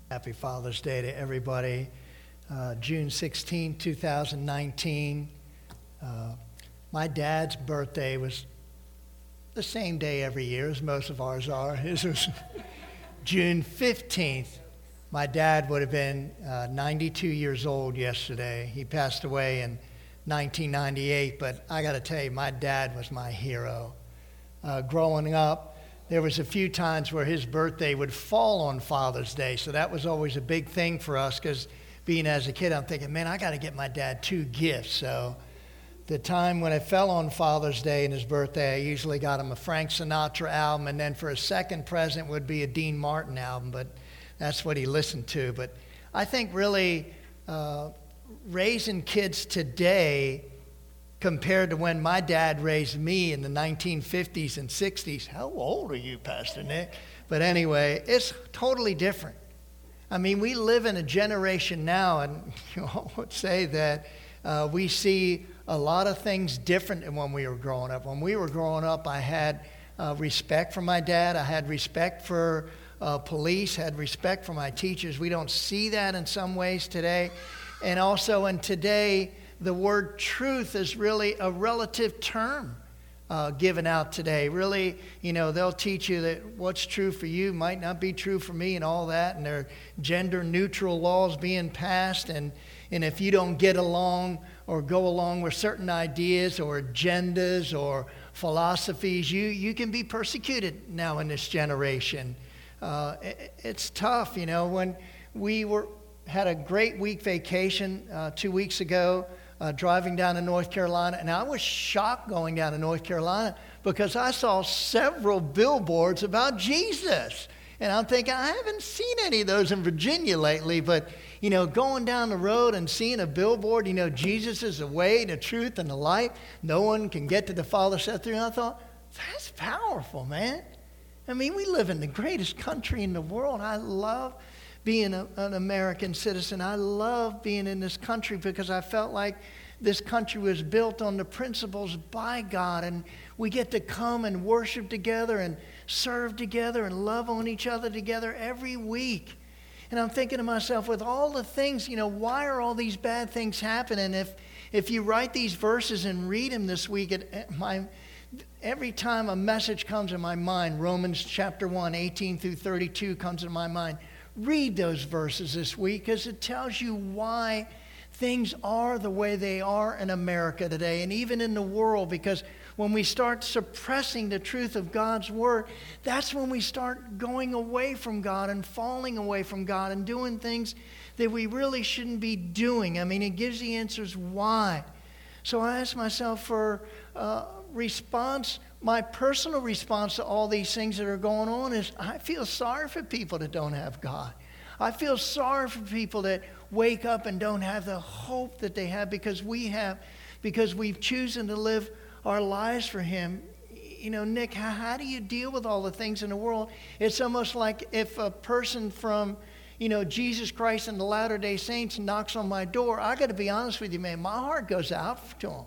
Happy Father's Day to everybody. June 16, 2019. My dad's birthday was the same day every year as most of ours are. His was June 15th. My dad would have been 92 years old yesterday. He passed away in 1998, but I got to tell you, my dad was my hero. Growing up, there was a few times where his birthday would fall on Father's Day, so that was always a big thing for us because being as a kid, I'm thinking, man, I got to get my dad 2 gifts. So the time when it fell on Father's Day and his birthday, I usually got him a Frank Sinatra album, and then for a second present would be a Dean Martin album, but that's what he listened to. But I think really raising kids today compared to when my dad raised me in the 1950s and 60s. How old are you, Pastor Nick? But anyway, it's totally different. I mean, we live in a generation now, and you all would say that we see a lot of things different than when we were growing up. When we were growing up, I had respect for my dad. I had respect for police, had respect for my teachers. We don't see that in some ways today. And also in today, the word truth is really a relative term given out today. Really, you know, they'll teach you that what's true for you might not be true for me and all that. And there are gender neutral laws being passed. And if you don't get along or go along with certain ideas or agendas or philosophies, you can be persecuted now in this generation. It's tough, you know. When we had a great week vacation 2 weeks ago, driving down to North Carolina, and I was shocked going down to North Carolina because I saw several billboards about Jesus. And I'm thinking, I haven't seen any of those in Virginia lately, but, you know, going down the road and seeing a billboard, you know, Jesus is the way, the truth, and the life. No one can get to the Father except through. And I thought, that's powerful, man. I mean, we live in the greatest country in the world. I love being an American citizen. I love being in this country because I felt like this country was built on the principles by God, and we get to come and worship together and serve together and love on each other together every week. And I'm thinking to myself, with all the things, you know, why are all these bad things happening? If you write these verses and read them this week, every time a message comes in my mind, Romans chapter 1, 18 through 32 comes in my mind. Read those verses this week because it tells you why things are the way they are in America today and even in the world, because when we start suppressing the truth of God's word, that's when we start going away from God and falling away from God and doing things that we really shouldn't be doing. I mean, it gives the answers why. So I ask myself for response. My personal response to all these things that are going on is I feel sorry for people that don't have God. I feel sorry for people that wake up and don't have the hope that they have because we've chosen to live our lives for Him. You know, Nick, how do you deal with all the things in the world? It's almost like if a person from, you know, Jesus Christ and the Latter-day Saints knocks on my door, I got to be honest with you, man, my heart goes out to them.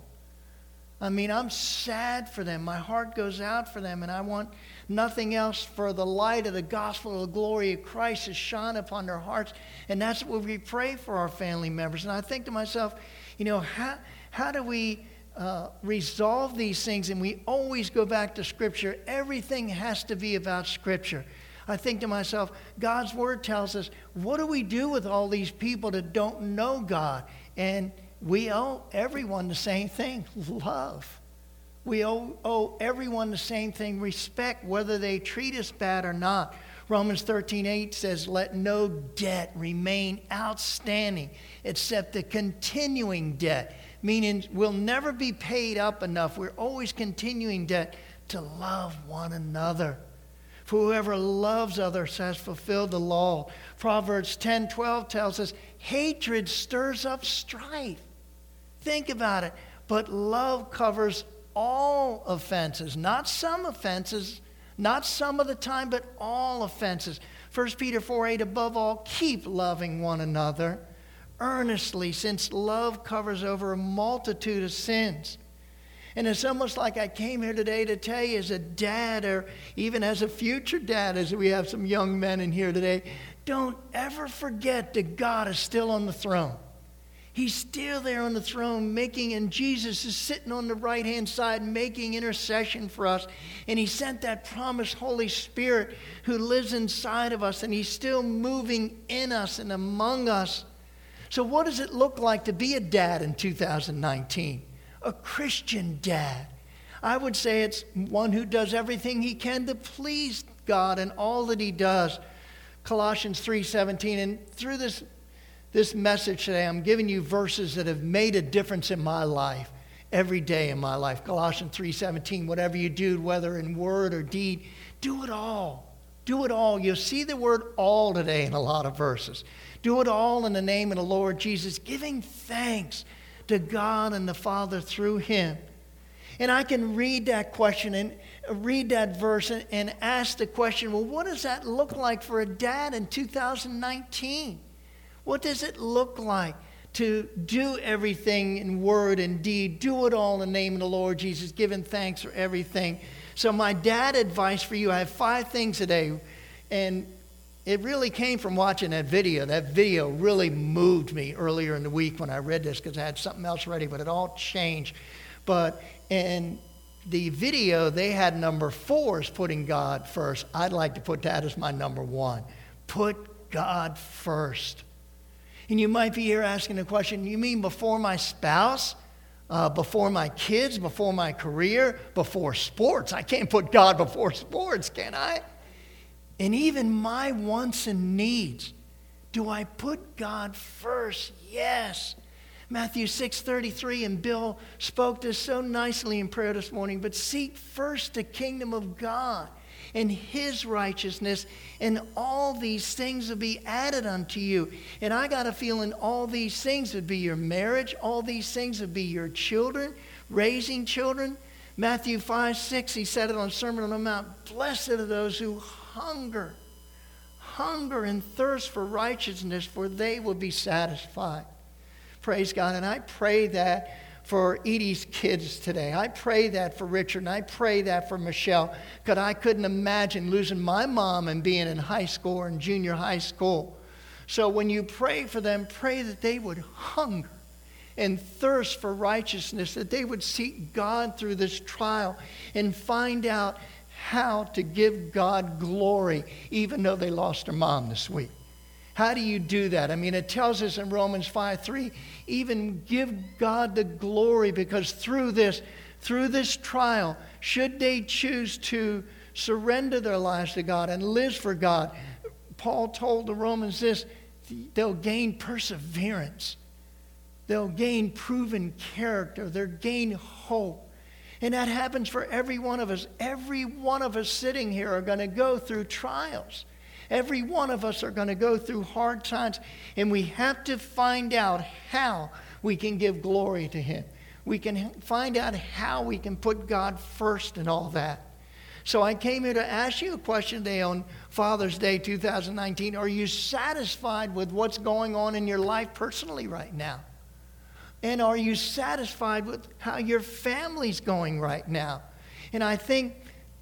I mean, I'm sad for them. My heart goes out for them, and I want nothing else for the light of the gospel of the glory of Christ to shine upon their hearts. And that's what we pray for our family members. And I think to myself, you know, how do we resolve these things? And we always go back to Scripture. Everything has to be about Scripture. I think to myself, God's Word tells us, what do we do with all these people that don't know God? And we owe everyone the same thing, love. We owe everyone the same thing, respect, whether they treat us bad or not. Romans 13:8 says, let no debt remain outstanding except the continuing debt, meaning we'll never be paid up enough. We're always continuing debt to love one another. For whoever loves others has fulfilled the law. Proverbs 10:12 tells us, hatred stirs up strife. Think about it. But love covers all offenses, not some offenses, not some of the time, but all offenses. 1 Peter 4:8, above all, keep loving one another earnestly, since love covers over a multitude of sins. And it's almost like I came here today to tell you as a dad, or even as a future dad, as we have some young men in here today, don't ever forget that God is still on the throne. He's still there on the throne and Jesus is sitting on the right-hand side making intercession for us. And he sent that promised Holy Spirit who lives inside of us, and he's still moving in us and among us. So what does it look like to be a dad in 2019? A Christian dad. I would say it's one who does everything he can to please God in all that he does. Colossians 3:17. And through this message today, I'm giving you verses that have made a difference in my life, every day in my life. Colossians 3:17, whatever you do, whether in word or deed, do it all. Do it all. You'll see the word all today in a lot of verses. Do it all in the name of the Lord Jesus, giving thanks to God and the Father through him. And I can read that question and read that verse and ask the question, well, what does that look like for a dad in 2019? What does it look like to do everything in word and deed? Do it all in the name of the Lord Jesus, giving thanks for everything. So my dad advice for you, I have 5 things today. And it really came from watching that video. That video really moved me earlier in the week when I read this because I had something else ready, but it all changed. But in the video, they had number 4 as putting God first. I'd like to put that as my number 1. Put God first. And you might be here asking the question, you mean before my spouse, before my kids, before my career, before sports? I can't put God before sports, can I? And even my wants and needs. Do I put God first? Yes. Matthew 6:33, and Bill spoke this so nicely in prayer this morning, but seek first the kingdom of God and his righteousness, and all these things will be added unto you. And I got a feeling all these things would be your marriage, all these things would be your children, raising children. Matthew 5:6, he said it on Sermon on the Mount, blessed are those who hunger and thirst for righteousness, for they will be satisfied. Praise God. And I pray that for Edie's kids today. I pray that for Richard, and I pray that for Michelle, because I couldn't imagine losing my mom and being in high school or in junior high school. So when you pray for them, pray that they would hunger and thirst for righteousness, that they would seek God through this trial and find out how to give God glory, even though they lost their mom this week. How do you do that? I mean, it tells us in Romans 5:3, even give God the glory, because through this trial, should they choose to surrender their lives to God and live for God, Paul told the Romans this, they'll gain perseverance. They'll gain proven character. They'll gain hope. And that happens for every one of us. Every one of us sitting here are going to go through trials. Every one of us are going to go through hard times, and we have to find out how we can give glory to him. We can find out how we can put God first in all that. So I came here to ask you a question today on Father's Day 2019. Are you satisfied with what's going on in your life personally right now? And are you satisfied with how your family's going right now? And I think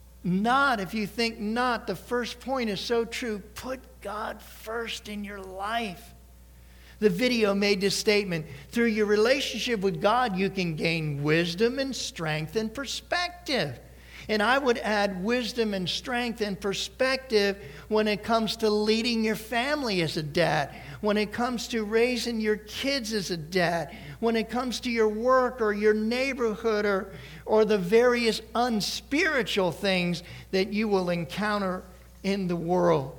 not. If you think not, the first point is so true. Put God first in your life. The video made this statement. Through your relationship with God, you can gain wisdom and strength and perspective. And I would add wisdom and strength and perspective when it comes to leading your family as a dad, when it comes to raising your kids as a dad, when it comes to your work or your neighborhood or the various unspiritual things that you will encounter in the world.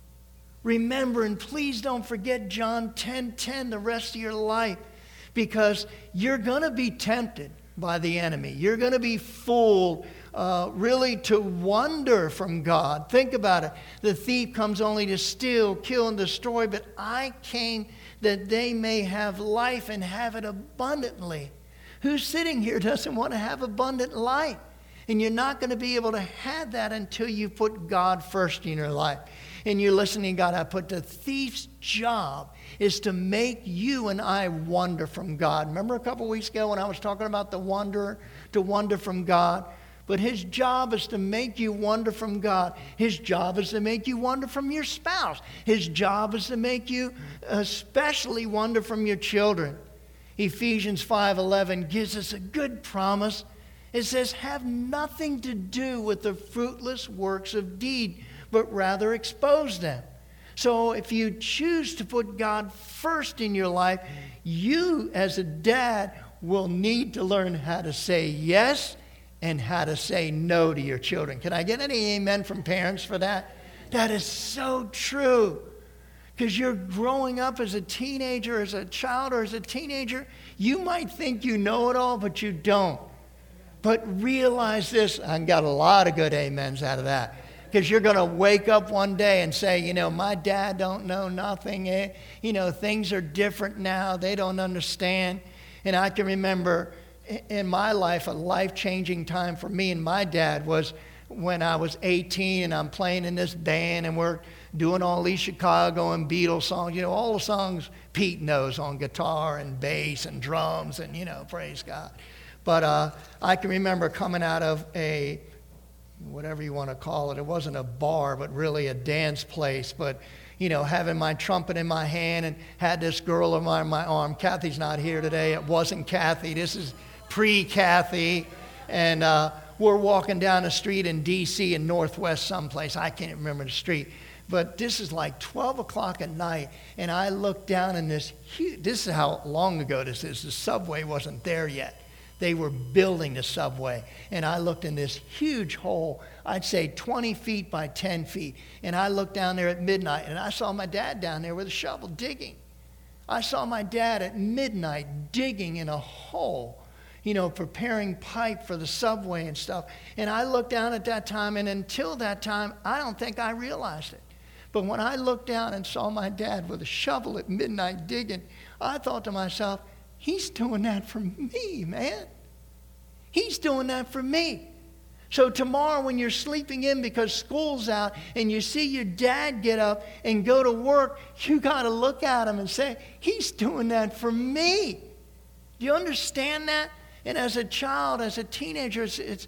Remember, and please don't forget John 10:10 the rest of your life, because you're going to be tempted by the enemy. You're going to be fooled really to wander from God. Think about it. The thief comes only to steal, kill, and destroy, but I came that they may have life and have it abundantly. Who's sitting here doesn't want to have abundant life? And you're not going to be able to have that until you put God first in your life. And you're listening, God, I put the thief's job is to make you and I wander from God. Remember a couple weeks ago when I was talking about to wander from God? But his job is to make you wander from God. His job is to make you wander from your spouse. His job is to make you especially wander from your children. Ephesians 5:11 gives us a good promise. It says, have nothing to do with the fruitless works of deed, but rather expose them. So if you choose to put God first in your life, you as a dad will need to learn how to say yes and how to say no to your children. Can I get any amen from parents for that? That is so true. Because you're growing up as a teenager, as a child, or as a teenager, you might think you know it all, but you don't. But realize this, I got a lot of good amens out of that. Because you're going to wake up one day and say, you know, my dad don't know nothing. You know, things are different now. They don't understand. And I can remember in my life, a life-changing time for me and my dad was when I was 18 and I'm playing in this band and we're doing all these Chicago and Beatles songs. You know, all the songs Pete knows on guitar and bass and drums and, you know, praise God. But I can remember coming out of a, whatever you want to call it, it wasn't a bar, but really a dance place. But, you know, having my trumpet in my hand and had this girl on my arm. Kathy's not here today. It wasn't Kathy. This is pre-Kathy. And we're walking down the street in D.C. in Northwest someplace. I can't remember the street. But this is like 12 o'clock at night. And I look down in this huge, this is how long ago this is. The subway wasn't there yet. They were building the subway. And I looked in this huge hole, I'd say 20 feet by 10 feet. And I looked down there at midnight, and I saw my dad down there with a shovel digging. I saw my dad at midnight digging in a hole, you know, preparing pipe for the subway and stuff. And I looked down at that time, and until that time, I don't think I realized it. But when I looked down and saw my dad with a shovel at midnight digging, I thought to myself, he's doing that for me, man. He's doing that for me. So tomorrow when you're sleeping in because school's out and you see your dad get up and go to work, you got to look at him and say, he's doing that for me. Do you understand that? And as a child, as a teenager,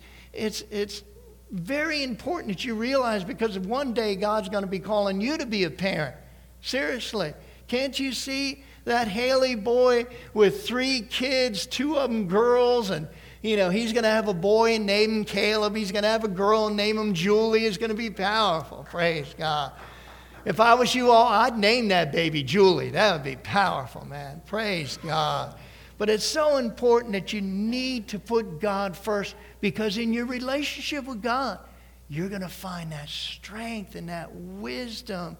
it's very important that you realize, because one day God's going to be calling you to be a parent. Seriously. Can't you see that Haley boy with 3 kids, 2 of them girls, and, you know, he's going to have a boy and name him Caleb. He's going to have a girl and name him Julie. It's going to be powerful. Praise God. If I was you all, I'd name that baby Julie. That would be powerful, man. Praise God. But it's so important that you need to put God first, because in your relationship with God, you're going to find that strength and that wisdom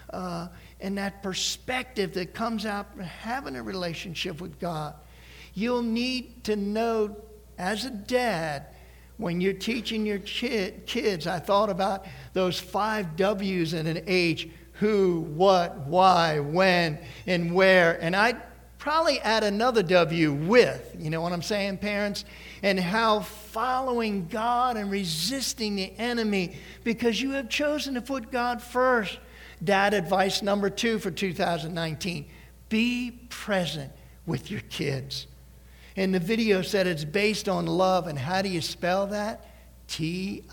and that perspective that comes out from having a relationship with God. You'll need to know, as a dad, when you're teaching your kids, I thought about those 5 W's and an H: who, what, why, when, and where. And I'd probably add another W, with. You know what I'm saying, parents? And how following God and resisting the enemy, because you have chosen to put God first. Dad, advice number 2 for 2019. Be present with your kids. And the video said it's based on love. And how do you spell that? Time.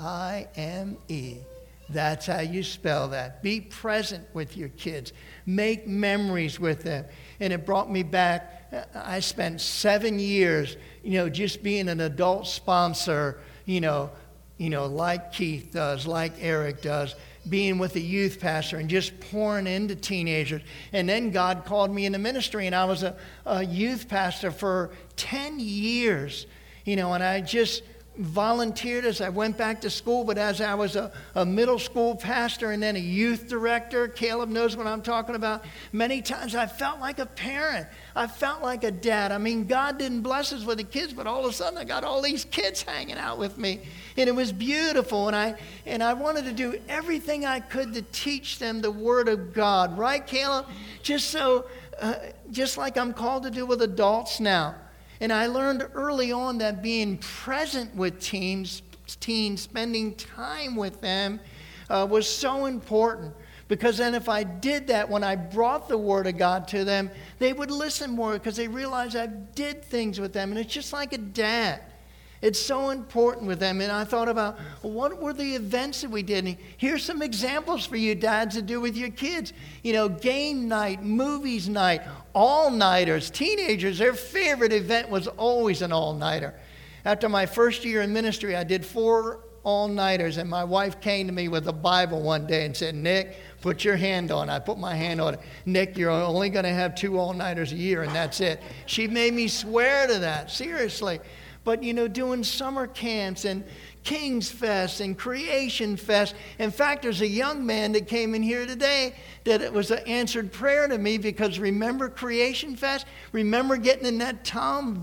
That's how you spell that. Be present with your kids. Make memories with them. And it brought me back. I spent 7 years, you know, just being an adult sponsor, you know, like Keith does, like Eric does, being with a youth pastor and just pouring into teenagers. And then God called me into ministry, and I was a youth pastor for 10 years, you know, and I just volunteered as I went back to school. But as I was a middle school pastor and then a youth director, Caleb knows what I'm talking about, many times I felt like a parent. I felt like a dad. I mean, God didn't bless us with the kids, but all of a sudden I got all these kids hanging out with me. And it was beautiful. And I wanted to do everything I could to teach them the Word of God. Right, Caleb? Just like I'm called to do with adults now. And I learned early on that being present with teens, spending time with them was so important. Because then if I did that, when I brought the Word of God to them, they would listen more because they realized I did things with them. And it's just like a dad. It's so important with them. And I thought about, what were the events that we did? And here's some examples for you dads to do with your kids. You know, game night, movies night, all-nighters. Teenagers, their favorite event was always an all-nighter. After my first year in ministry, I did 4 all-nighters, and my wife came to me with a Bible one day and said, Nick, put your hand on it. I put my hand on it. Nick, you're only going to have 2 all-nighters a year, and that's it. She made me swear to that, seriously. But, you know, doing summer camps and King's Fest and Creation Fest. In fact, there's a young man that came in here today that it was an answered prayer to me, because remember Creation Fest? Remember getting in that Tom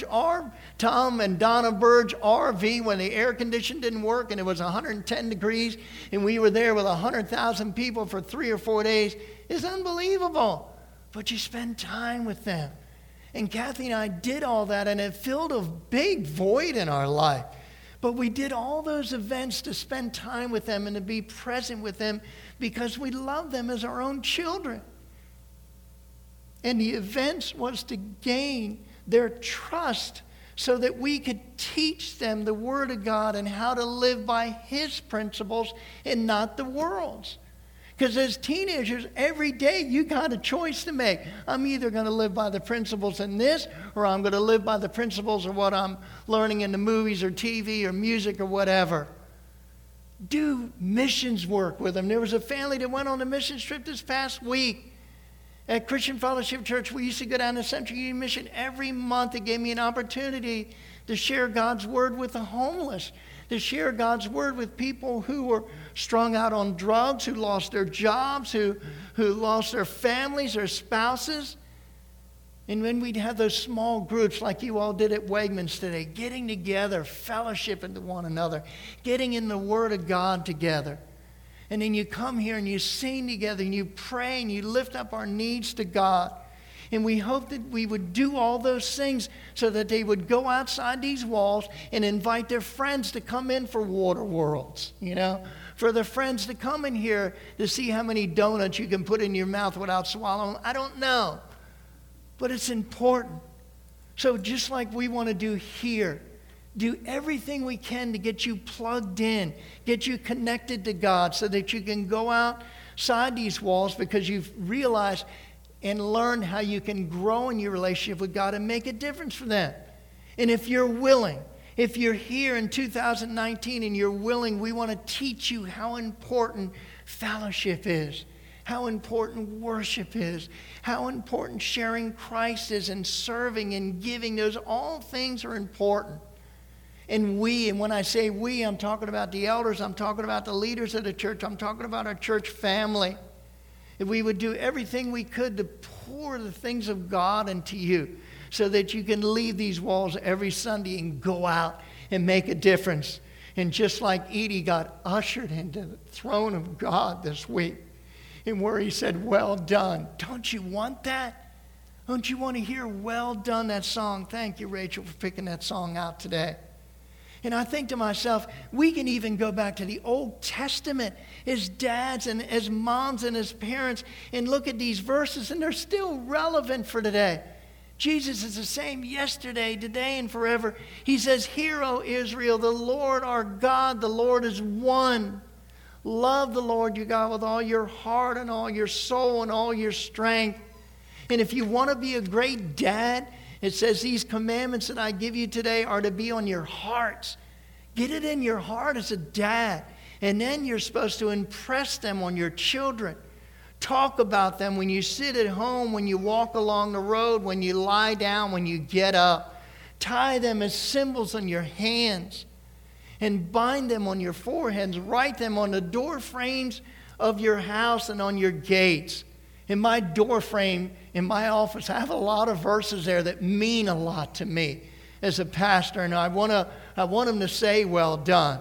and Donna Burge RV when the air conditioning didn't work and it was 110 degrees and we were there with 100,000 people for 3 or 4 days? It's unbelievable. But you spend time with them. And Kathy and I did all that, and it filled a big void in our life. But we did all those events to spend time with them and to be present with them because we love them as our own children. And the events was to gain their trust so that we could teach them the Word of God and how to live by His principles and not the world's. Because as teenagers, every day you got a choice to make. I'm either going to live by the principles in this, or I'm going to live by the principles of what I'm learning in the movies or TV or music or whatever. Do missions work with them. There was a family that went on a missions trip this past week. At Christian Fellowship Church, we used to go down to Central Union Mission every month. It gave me an opportunity to share God's Word with the homeless, to share God's Word with people who were strung out on drugs, who lost their jobs, who lost their families, their spouses. And when we'd have those small groups like you all did at Wegmans today, getting together, fellowshipping to one another, getting in the Word of God together. And then you come here and you sing together and you pray and you lift up our needs to God. And we hope that we would do all those things so that they would go outside these walls and invite their friends to come in for Water Worlds, you know, for their friends to come in here to see how many donuts you can put in your mouth without swallowing. I don't know, but it's important. So just like we want to do here, do everything we can to get you plugged in, get you connected to God so that you can go outside these walls because you've realized and learn how you can grow in your relationship with God and make a difference for them. And if you're willing, if you're here in 2019 and you're willing, we want to teach you how important fellowship is, how important worship is, how important sharing Christ is, and serving and giving. Those all things are important. And when I say we, I'm talking about the elders, I'm talking about the leaders of the church, I'm talking about our church family. If we would do everything we could to pour the things of God into you so that you can leave these walls every Sunday and go out and make a difference. And just like Edie got ushered into the throne of God this week, and where he said, well done. Don't you want that? Don't you want to hear well done, that song? Thank you, Rachel, for picking that song out today. And I think to myself, we can even go back to the Old Testament as dads and as moms and as parents and look at these verses, and they're still relevant for today. Jesus is the same yesterday, today, and forever. He says, hear, O Israel, the Lord our God, the Lord is one. Love the Lord your God with all your heart and all your soul and all your strength. And if you want to be a great dad, it says these commandments that I give you today are to be on your hearts. Get it in your heart as a dad. And then you're supposed to impress them on your children. Talk about them when you sit at home, when you walk along the road, when you lie down, when you get up. Tie them as symbols on your hands. And bind them on your foreheads. Write them on the door frames of your house and on your gates. In my door frame, in my office, I have a lot of verses there that mean a lot to me as a pastor, and I want them to say, well done.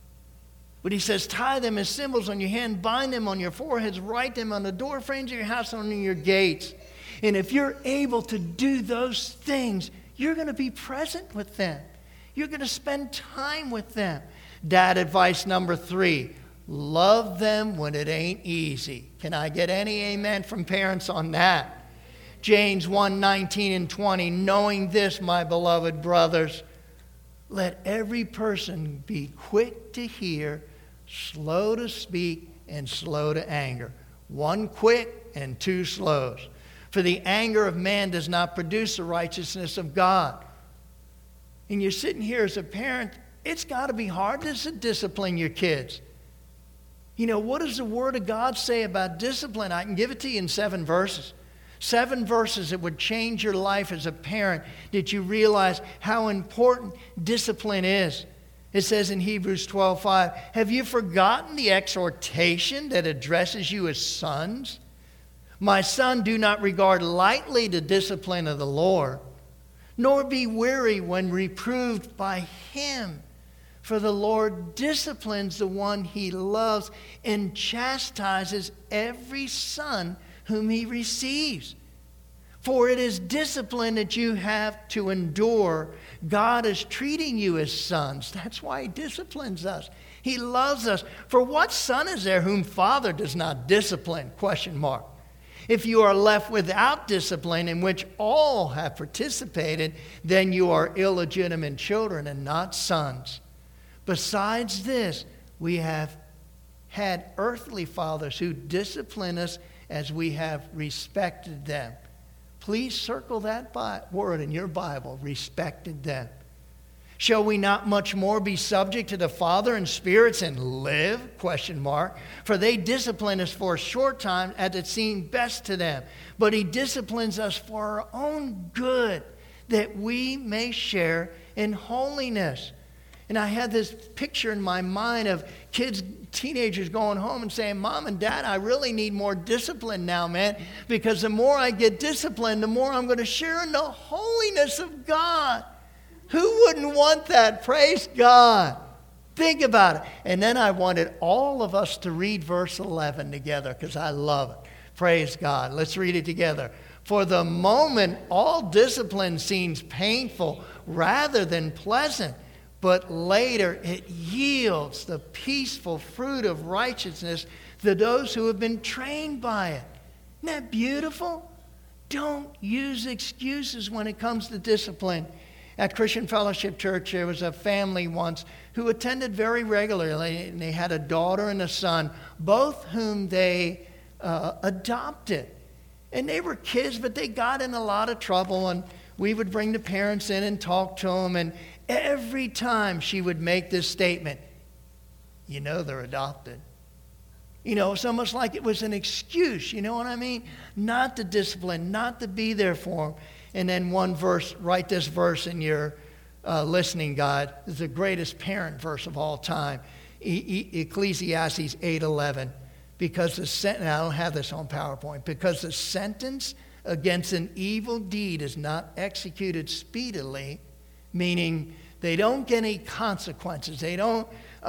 But he says, tie them as symbols on your hand, bind them on your foreheads, write them on the door frames of your house and on your gates. And if you're able to do those things, you're going to be present with them. You're going to spend time with them. Dad advice number 3. Love them when it ain't easy. Can I get any amen from parents on that? James 1:19 and 20. Knowing this, my beloved brothers, Let every person be quick to hear, slow to speak, and slow to anger. 1 quick and 2 slows. For the anger of man does not produce the righteousness of God. And you're sitting here as a parent, it's got to be hard to discipline your kids. You know, what does the Word of God say about discipline? I can give it to you in 7 verses. 7 verses that would change your life as a parent. Did you realize how important discipline is? It says in Hebrews 12:5, have you forgotten the exhortation that addresses you as sons? My son, do not regard lightly the discipline of the Lord, nor be weary when reproved by him. For the Lord disciplines the one he loves and chastises every son whom he receives. For it is discipline that you have to endure. God is treating you as sons. That's why he disciplines us. He loves us. For what son is there whom father does not discipline? ? If you are left without discipline, in which all have participated, then you are illegitimate children and not sons. Besides this, we have had earthly fathers who discipline us as we have respected them. Please circle that word in your Bible, respected them. Shall we not much more be subject to the Father in spirits and live? ? For they discipline us for a short time as it seemed best to them. But he disciplines us for our own good, that we may share in holiness. And I had this picture in my mind of kids, teenagers going home and saying, Mom and Dad, I really need more discipline now, man. Because the more I get disciplined, the more I'm going to share in the holiness of God. Who wouldn't want that? Praise God. Think about it. And then I wanted all of us to read verse 11 together because I love it. Praise God. Let's read it together. For the moment, all discipline seems painful rather than pleasant. But later it yields the peaceful fruit of righteousness to those who have been trained by it. Isn't that beautiful? Don't use excuses when it comes to discipline. At Christian Fellowship Church, there was a family once who attended very regularly, and they had a daughter and a son, both whom they adopted. And they were kids, but they got in a lot of trouble, and we would bring the parents in and talk to them, and every time she would make this statement, you know they're adopted. You know, it's almost like it was an excuse, you know what I mean? Not to discipline, not to be there for them. And then one verse, write this verse in your listening guide. It's the greatest parent verse of all time. Ecclesiastes 8:11. Because the sentence, I don't have this on PowerPoint, because the sentence against an evil deed is not executed speedily, meaning they don't get any consequences. They don't,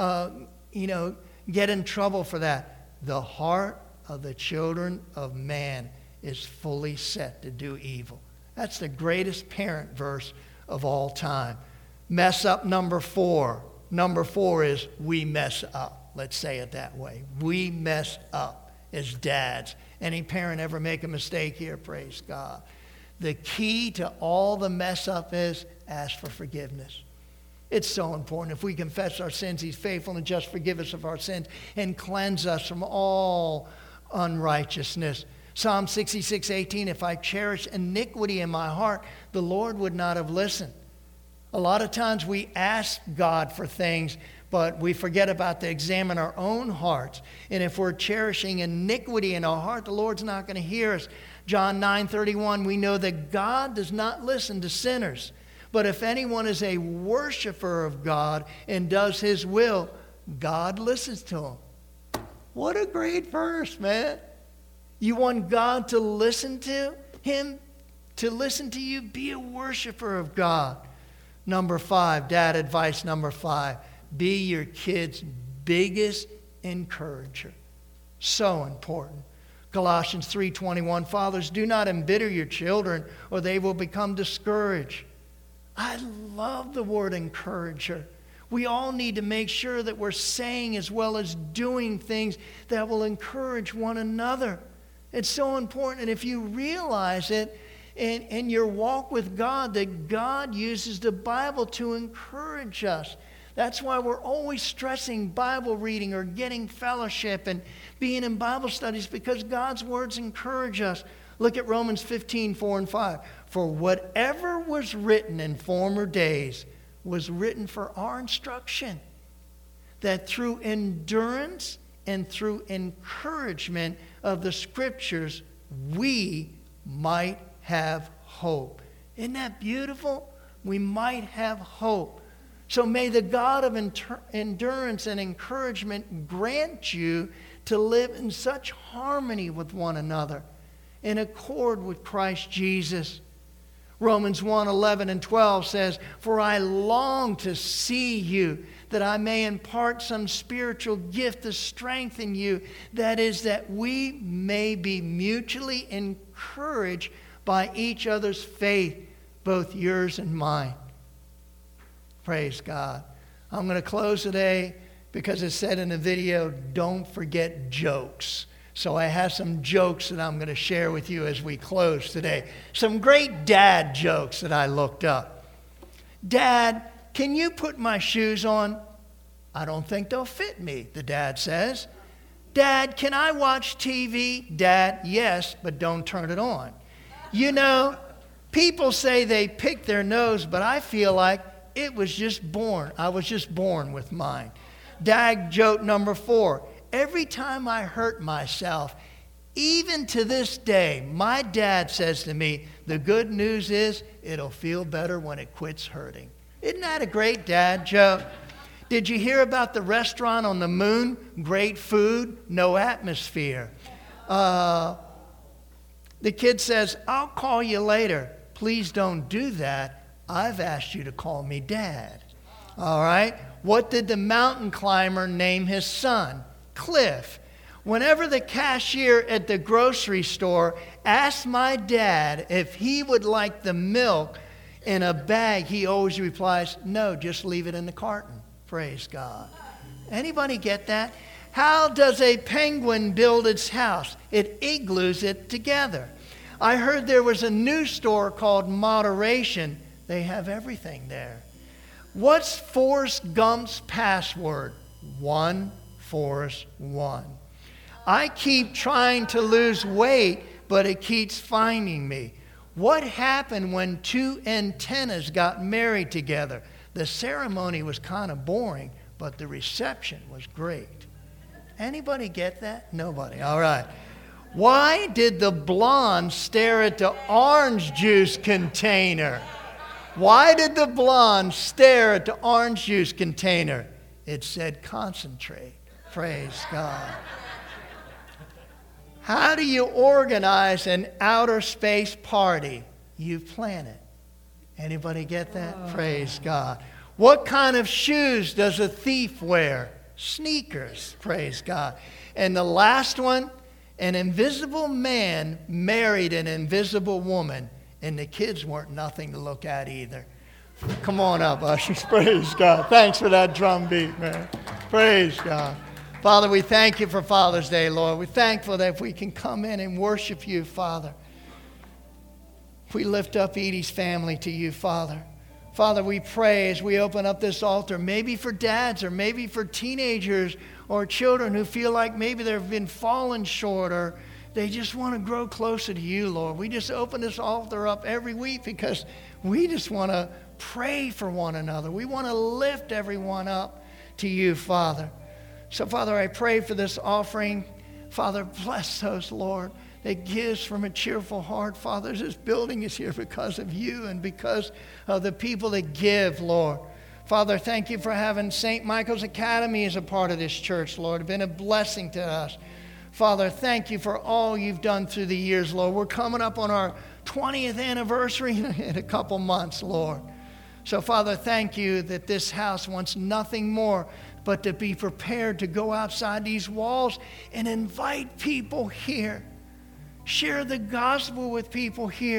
get in trouble for that. The heart of the children of man is fully set to do evil. That's the greatest parent verse of all time. Mess up number 4. Number 4 is we mess up. Let's say it that way. We mess up as dads. Any parent ever make a mistake here? Praise God. The key to all the mess up is ask for forgiveness. It's so important. If we confess our sins, he's faithful and just forgive us of our sins and cleanse us from all unrighteousness. Psalm 66:18, if I cherish iniquity in my heart, the Lord would not have listened. A lot of times we ask God for things, but we forget about to examine our own hearts. And if we're cherishing iniquity in our heart, the Lord's not going to hear us. John 9:31, we know that God does not listen to sinners. But if anyone is a worshiper of God and does his will, God listens to him. What a great verse, man. You want God to listen to him, to listen to you? Be a worshiper of God. Number 5, dad advice number 5. Be your kid's biggest encourager. So important. Colossians 3:21, fathers, do not embitter your children or they will become discouraged. I love the word encourager. We all need to make sure that we're saying as well as doing things that will encourage one another. It's so important. And if you realize it, in your walk with God that God uses the Bible to encourage us. That's why we're always stressing Bible reading or getting fellowship and being in Bible studies, because God's words encourage us. Look at Romans 15, 4 and 5. For whatever was written in former days was written for our instruction, that through endurance and through encouragement of the Scriptures, we might have hope. Isn't that beautiful? We might have hope. So may the God of endurance and encouragement grant you to live in such harmony with one another, in accord with Christ Jesus. Romans 1, 11 and 12 says, for I long to see you, that I may impart some spiritual gift to strengthen you. That is, that we may be mutually encouraged by each other's faith, both yours and mine. Praise God. I'm going to close today because it said in the video, don't forget jokes. So I have some jokes that I'm going to share with you as we close today. Some great dad jokes that I looked up. Dad, can you put my shoes on? I don't think they'll fit me, the dad says. Dad, can I watch TV? Dad, yes, but don't turn it on. You know, people say they pick their nose, but I feel like it was just born. I was just born with mine. Dad joke number 4. Every time I hurt myself, even to this day, my dad says to me, the good news is it'll feel better when it quits hurting. Isn't that a great dad joke? Did you hear about the restaurant on the moon? Great food, no atmosphere. The kid says, I'll call you later. Please don't do that. I've asked you to call me Dad. All right? What did the mountain climber name his son? Cliff. Whenever the cashier at the grocery store asked my dad if he would like the milk in a bag, he always replies, no, just leave it in the carton. Praise God. Anybody get that? How does a penguin build its house? It igloos it together. I heard there was a new store called Moderation. They have everything there. What's Forrest Gump's password? 1, Forrest, 1. I keep trying to lose weight, but it keeps finding me. What happened when 2 antennas got married together? The ceremony was kind of boring, but the reception was great. Anybody get that? Nobody. All right. Why did the blonde stare at the orange juice container? Why did the blonde stare at the orange juice container? It said concentrate. Praise God. How do you organize an outer space party? You plan it. Anybody get that? Praise God. What kind of shoes does a thief wear? Sneakers. Praise God. And the last one, an invisible man married an invisible woman, and the kids weren't nothing to look at either. Come on up, ushers. Praise God. Thanks for that drum beat, man. Praise God. Father, we thank you for Father's Day, Lord. We're thankful that if we can come in and worship you, Father. We lift up Edie's family to you, Father. Father, we pray as we open up this altar, maybe for dads or maybe for teenagers or children who feel like maybe they've been fallen short or they just want to grow closer to you, Lord. We just open this altar up every week because we just want to pray for one another. We want to lift everyone up to you, Father. So, Father, I pray for this offering. Father, bless those, Lord, that gives from a cheerful heart. Father, this building is here because of you and because of the people that give, Lord. Father, thank you for having St. Michael's Academy as a part of this church, Lord. It's been a blessing to us. Father, thank you for all you've done through the years, Lord. We're coming up on our 20th anniversary in a couple months, Lord. So, Father, thank you that this house wants nothing more but to be prepared to go outside these walls and invite people here. Share the gospel with people here.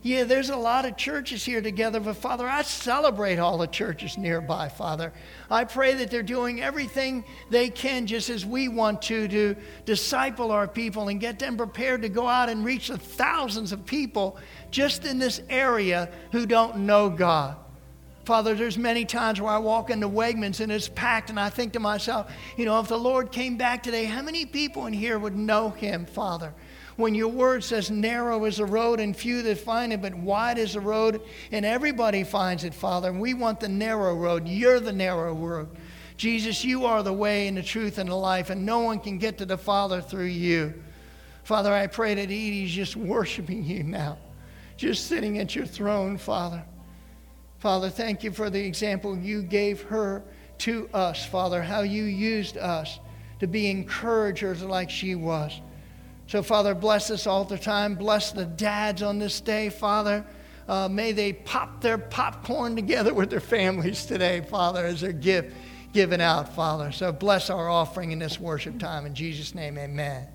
Yeah, there's a lot of churches here together, but Father, I celebrate all the churches nearby, Father. I pray that they're doing everything they can, just as we want to disciple our people and get them prepared to go out and reach the thousands of people just in this area who don't know God. Father, there's many times where I walk into Wegmans and it's packed, and I think to myself, if the Lord came back today, how many people in here would know him, Father? When your word says narrow is the road and few that find it, but wide is the road and everybody finds it, Father. And we want the narrow road. You're the narrow road. Jesus, you are the way and the truth and the life, and no one can get to the Father through you. Father, I pray that Edie's just worshiping you now, just sitting at your throne, Father. Father, thank you for the example you gave her to us, Father, how you used us to be encouragers like she was. So, Father, bless this altar time. Bless the dads on this day, Father. May they pop their popcorn together with their families today, Father, as their gift given out, Father. So bless our offering in this worship time. In Jesus' name, amen.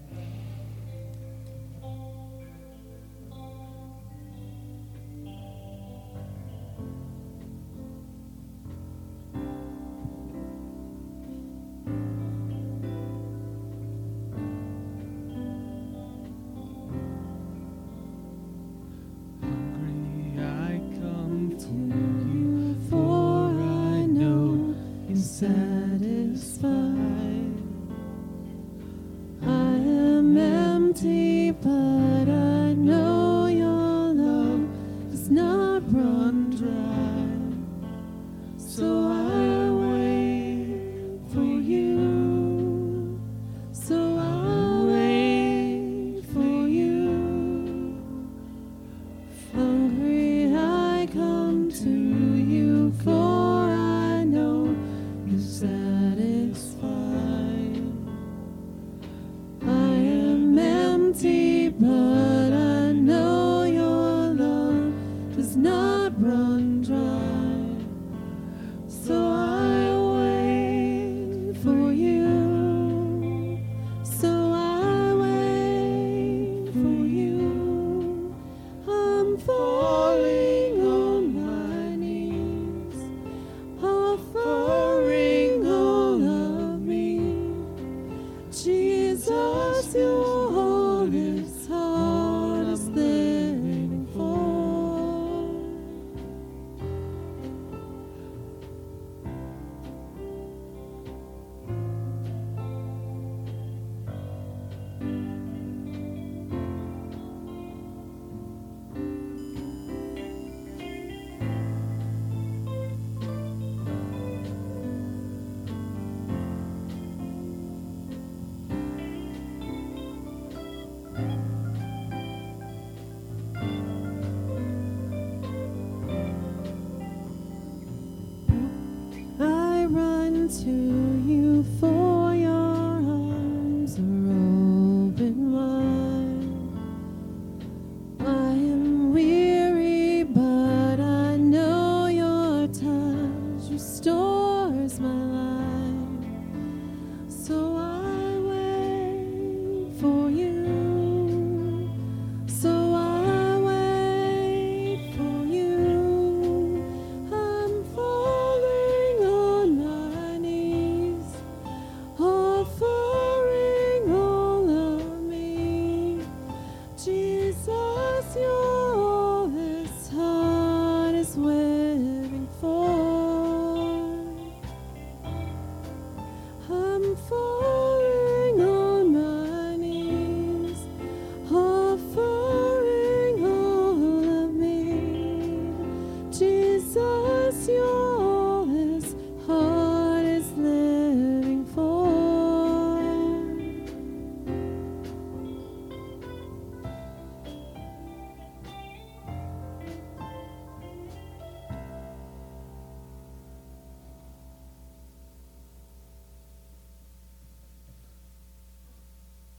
Satisfied. I am empty, but I know your love does not run dry. So I wait for you. So I'll wait for you. Hungry I come to you, for I know satisfied. I am empty, but I know your love does not run dry. So I wait for you. So I wait for you. I'm falling on my knees, offering all of me. Jesus, your holy heart is living for. I run to you for